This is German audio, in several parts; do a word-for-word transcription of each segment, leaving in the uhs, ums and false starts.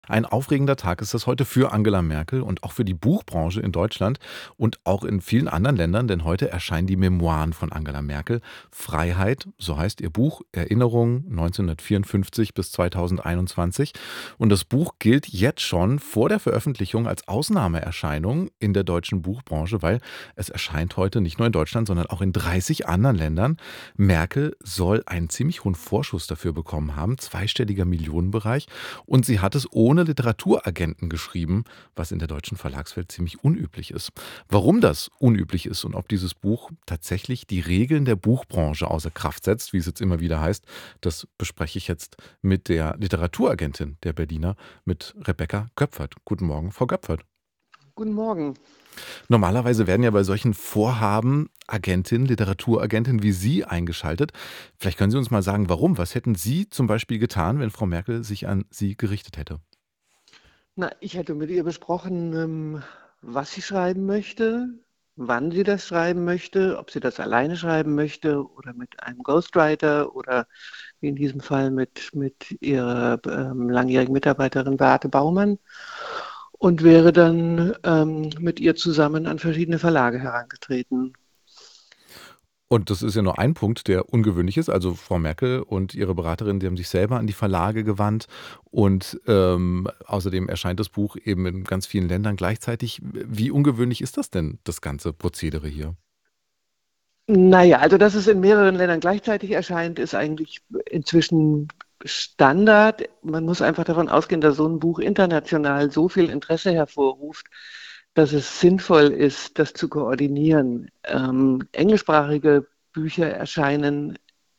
Ein aufregender Tag ist das heute für Angela Merkel und auch für die Buchbranche in Deutschland und auch in vielen anderen Ländern, denn heute erscheinen die Memoiren von Angela Merkel. Freiheit, so heißt ihr Buch, Erinnerungen neunzehnhundertvierundfünfzig bis zweitausendeinundzwanzig. Und das Buch gilt jetzt schon vor der Veröffentlichung als Ausnahmeerscheinung in der deutschen Buchbranche, weil es erscheint heute nicht nur in Deutschland, sondern auch in dreißig anderen Ländern. Merkel soll einen ziemlich hohen Vorschuss dafür bekommen haben, zweistelliger Millionenbereich. Und sie hat es ohne Literaturagenten geschrieben, was in der deutschen Verlagswelt ziemlich unüblich ist. Warum das unüblich ist und ob dieses Buch tatsächlich die Regeln der Buchbranche außer Kraft setzt, wie es jetzt immer wieder heißt, das bespreche ich jetzt mit der Literaturagentin der Berliner, mit Rebecca Göpfert. Guten Morgen, Frau Göpfert. Guten Morgen. Normalerweise werden ja bei solchen Vorhaben Agentinnen, Literaturagentin wie Sie eingeschaltet. Vielleicht können Sie uns mal sagen, warum? Was hätten Sie zum Beispiel getan, wenn Frau Merkel sich an Sie gerichtet hätte? Na, ich hätte mit ihr besprochen, ähm, was sie schreiben möchte, wann sie das schreiben möchte, ob sie das alleine schreiben möchte oder mit einem Ghostwriter oder wie in diesem Fall mit, mit ihrer ähm, langjährigen Mitarbeiterin Beate Baumann und wäre dann ähm, mit ihr zusammen an verschiedene Verlage herangetreten. Und das ist ja nur ein Punkt, der ungewöhnlich ist. Also Frau Merkel und ihre Beraterin, die haben sich selber an die Verlage gewandt. Und ähm, außerdem erscheint das Buch eben in ganz vielen Ländern gleichzeitig. Wie ungewöhnlich ist das denn, das ganze Prozedere hier? Naja, also dass es in mehreren Ländern gleichzeitig erscheint, ist eigentlich inzwischen Standard. Man muss einfach davon ausgehen, dass so ein Buch international so viel Interesse hervorruft, dass es sinnvoll ist, das zu koordinieren. Ähm, englischsprachige Bücher erscheinen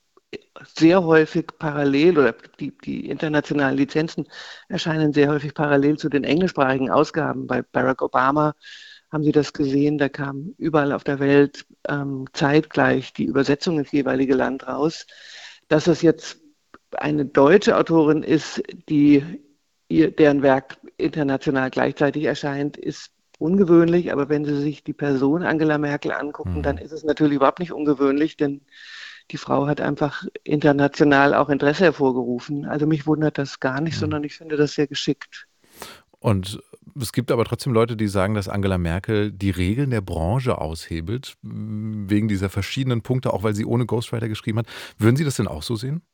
sehr häufig parallel oder die, die internationalen Lizenzen erscheinen sehr häufig parallel zu den englischsprachigen Ausgaben. Bei Barack Obama haben Sie das gesehen, da kam überall auf der Welt ähm, zeitgleich die Übersetzung ins jeweilige Land raus. Dass es jetzt eine deutsche Autorin ist, die ihr, deren Werk international gleichzeitig erscheint, ist ungewöhnlich, aber wenn Sie sich die Person Angela Merkel angucken, dann Hm. ist es natürlich überhaupt nicht ungewöhnlich, denn die Frau hat einfach international auch Interesse hervorgerufen. Also mich wundert das gar nicht, Hm. sondern ich finde das sehr geschickt. Und es gibt aber trotzdem Leute, die sagen, dass Angela Merkel die Regeln der Branche aushebelt, m, wegen dieser verschiedenen Punkte, auch weil sie ohne Ghostwriter geschrieben hat. Würden Sie das denn auch so sehen?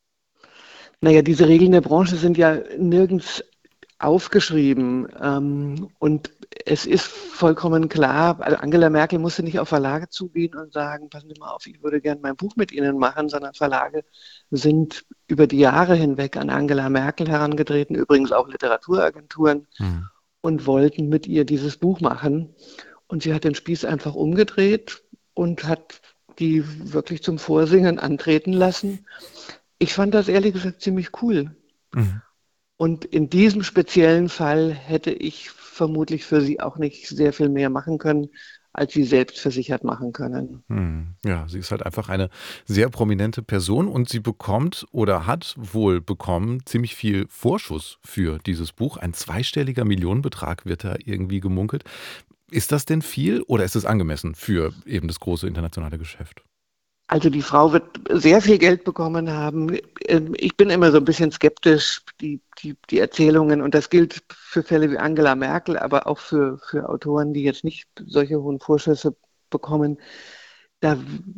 Naja, diese Regeln der Branche sind ja nirgends aufgeschrieben. Ähm, und es ist vollkommen klar, also Angela Merkel musste nicht auf Verlage zugehen und sagen, passen Sie mal auf, ich würde gerne mein Buch mit Ihnen machen, sondern Verlage sind über die Jahre hinweg an Angela Merkel herangetreten, übrigens auch Literaturagenturen, Hm. und wollten mit ihr dieses Buch machen. Und sie hat den Spieß einfach umgedreht und hat die wirklich zum Vorsingen antreten lassen. Ich fand das ehrlich gesagt ziemlich cool. Mhm. Und in diesem speziellen Fall hätte ich vermutlich für sie auch nicht sehr viel mehr machen können, als sie selbst für sich hat machen können. Hm. Ja, sie ist halt einfach eine sehr prominente Person und sie bekommt oder hat wohl bekommen ziemlich viel Vorschuss für dieses Buch. Ein zweistelliger Millionenbetrag wird da irgendwie gemunkelt. Ist das denn viel oder ist es angemessen für eben das große internationale Geschäft? Also die Frau wird sehr viel Geld bekommen haben. Ähm, Ich bin immer so ein bisschen skeptisch, die, die, die Erzählungen, und das gilt für Fälle wie Angela Merkel, aber auch für, für Autoren, die jetzt nicht solche hohen Vorschüsse bekommen. Da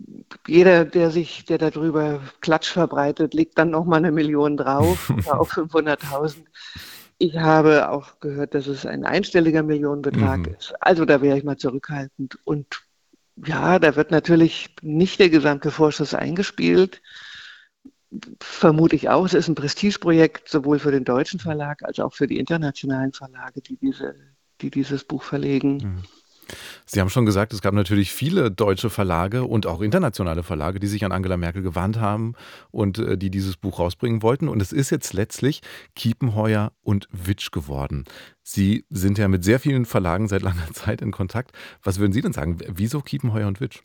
jeder, der sich, der darüber Klatsch verbreitet, legt dann noch mal eine Million drauf oder auf fünfhunderttausend. Ich habe auch gehört, dass es ein einstelliger Millionenbetrag Mhm. ist. Also da wäre ich mal zurückhaltend. Und ja, da wird natürlich nicht der gesamte Vorschuss eingespielt. Vermute ich auch. Es ist ein Prestigeprojekt, sowohl für den deutschen Verlag als auch für die internationalen Verlage, die, diese, die dieses Buch verlegen. Mhm. Sie haben schon gesagt, es gab natürlich viele deutsche Verlage und auch internationale Verlage, die sich an Angela Merkel gewandt haben und äh, die dieses Buch rausbringen wollten. Und es ist jetzt letztlich Kiepenheuer und Witsch geworden. Sie sind ja mit sehr vielen Verlagen seit langer Zeit in Kontakt. Was würden Sie denn sagen? Wieso Kiepenheuer und Witsch?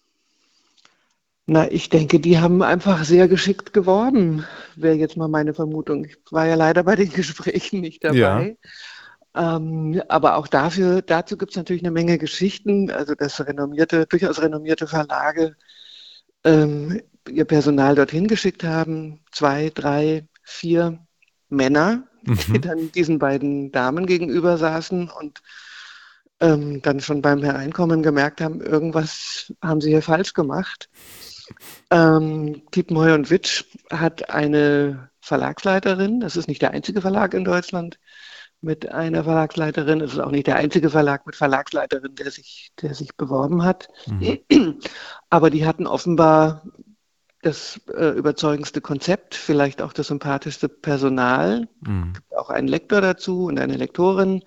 Na, ich denke, die haben einfach sehr geschickt geworben, wäre jetzt mal meine Vermutung. Ich war ja leider bei den Gesprächen nicht Ja. dabei. Ähm, aber auch dafür, dazu gibt es natürlich eine Menge Geschichten. Also, dass renommierte, durchaus renommierte Verlage ähm, ihr Personal dorthin geschickt haben. Zwei, drei, vier Männer. die Mhm. dann diesen beiden Damen gegenüber saßen und ähm, dann schon beim Hereinkommen gemerkt haben, irgendwas haben sie hier falsch gemacht. Ähm, Kiepenheuer und Witsch hat eine Verlagsleiterin, das ist nicht der einzige Verlag in Deutschland mit einer Verlagsleiterin, es ist auch nicht der einzige Verlag mit Verlagsleiterin, der sich, der sich beworben hat. Mhm. Aber die hatten offenbar das äh, überzeugendste Konzept, vielleicht auch das sympathischste Personal, Mhm. auch einen Lektor dazu und eine Lektorin.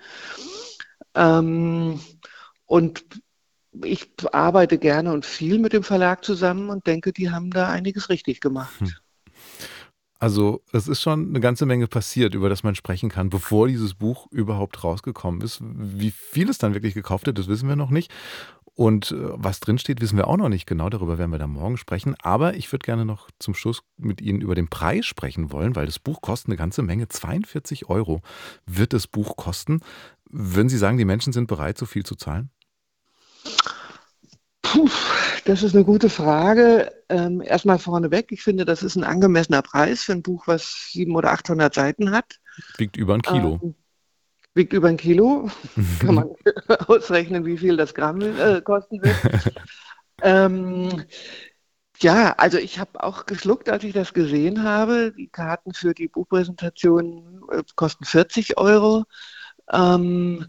Ähm, und ich arbeite gerne und viel mit dem Verlag zusammen und denke, die haben da einiges richtig Hm. gemacht. Also, es ist schon eine ganze Menge passiert, über das man sprechen kann, bevor dieses Buch überhaupt rausgekommen ist. Wie viel es dann wirklich gekauft hat, das wissen wir noch nicht. Und, äh, was drinsteht, wissen wir auch noch nicht genau. Darüber werden wir dann morgen sprechen. Aber ich würde gerne noch zum Schluss mit Ihnen über den Preis sprechen wollen, weil das Buch kostet eine ganze Menge. zweiundvierzig Euro wird das Buch kosten. Würden Sie sagen, die Menschen sind bereit, so viel zu zahlen? Puh, das ist eine gute Frage. Ähm, erstmal vorneweg, ich finde, das ist ein angemessener Preis für ein Buch, was siebenhundert oder achthundert Seiten hat. Wiegt über ein Kilo. Ähm, Wiegt über ein Kilo. Kann man ausrechnen, wie viel das Gramm äh, kosten wird. Ähm, ja, also ich habe auch geschluckt, als ich das gesehen habe. Die Karten für die Buchpräsentation äh, kosten vierzig Euro. Ähm,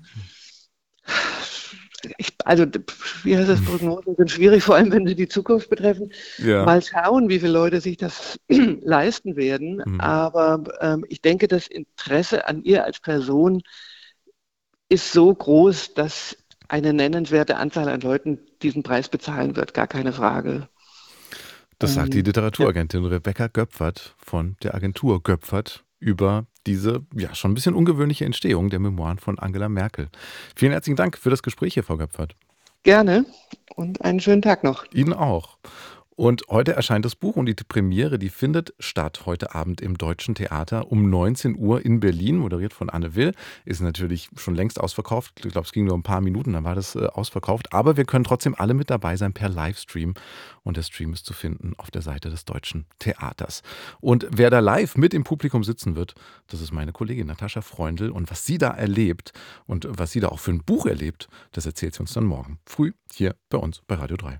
ich, also, wie heißt das, Prognosen sind schwierig, vor allem wenn sie die Zukunft betreffen. Ja. Mal schauen, wie viele Leute sich das leisten werden. Mhm. Aber ähm, ich denke, das Interesse an ihr als Person ist so groß, dass eine nennenswerte Anzahl an Leuten diesen Preis bezahlen wird, gar keine Frage. Das sagt die Ähm, ja. Literaturagentin Rebecca Göpfert von der Agentur Göpfert über diese, ja, schon ein bisschen ungewöhnliche Entstehung der Memoiren von Angela Merkel. Vielen herzlichen Dank für das Gespräch hier, Frau Göpfert. Gerne und einen schönen Tag noch. Ihnen auch. Und heute erscheint das Buch und die Premiere, die findet statt heute Abend im Deutschen Theater um neunzehn Uhr in Berlin, moderiert von Anne Will. Ist natürlich schon längst ausverkauft. Ich glaube, es ging nur ein paar Minuten, dann war das äh, ausverkauft. Aber wir können trotzdem alle mit dabei sein per Livestream. Und der Stream ist zu finden auf der Seite des Deutschen Theaters. Und wer da live mit im Publikum sitzen wird, das ist meine Kollegin Natascha Freundl. Und was sie da erlebt und was sie da auch für ein Buch erlebt, das erzählt sie uns dann morgen früh hier bei uns bei Radio drei.